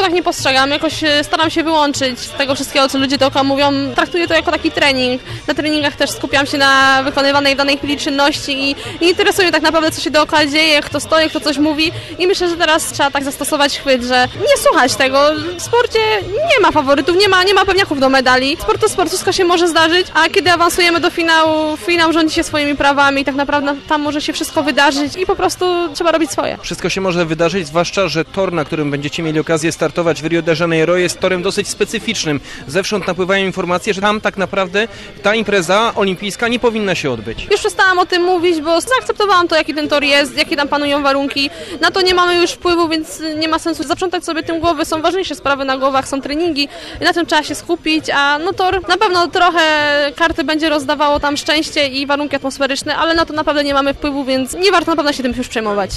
tak nie postrzegam, jakoś staram się wyłączyć z tego wszystkiego, co ludzie dookoła mówią. Traktuję to jako taki trening. Na treningach też skupiam się na wykonywanej w danej chwili czynności i nie interesuje mnie tak naprawdę, co się dookoła dzieje, kto stoi, kto coś mówi i myślę, że teraz trzeba tak zastosować chwyt, że nie słuchać tego. W sporcie nie ma faworytów, nie ma pewniaków do medali. Sport to sport, wszystko się może zdarzyć, a kiedy awansujemy do finału, finał rządzi się swoimi prawami i tak naprawdę tam może się wszystko wydarzyć i po prostu trzeba robić swoje. Wszystko się może wydarzyć, zwłaszcza, że tor, na którym będziecie mieli okazję startować w Rio de Janeiro, jest torem dosyć specyficznym. Zewsząd napływają informacje, że tam tak naprawdę ta impreza olimpijska nie powinna się odbyć. Już przestałam o tym mówić, bo zaakceptowałam to, jaki ten tor jest, jakie tam panują warunki. Na to nie mamy już wpływu, więc nie ma sensu zaprzątać sobie tym głowy. Są ważniejsze sprawy na głowach, są treningi, na tym trzeba się skupić, a no tor na pewno trochę karty będzie rozdawało tam szczęście i warunki atmosferyczne, ale na to naprawdę nie mamy wpływu, więc nie warto na pewno się tym już przejmować.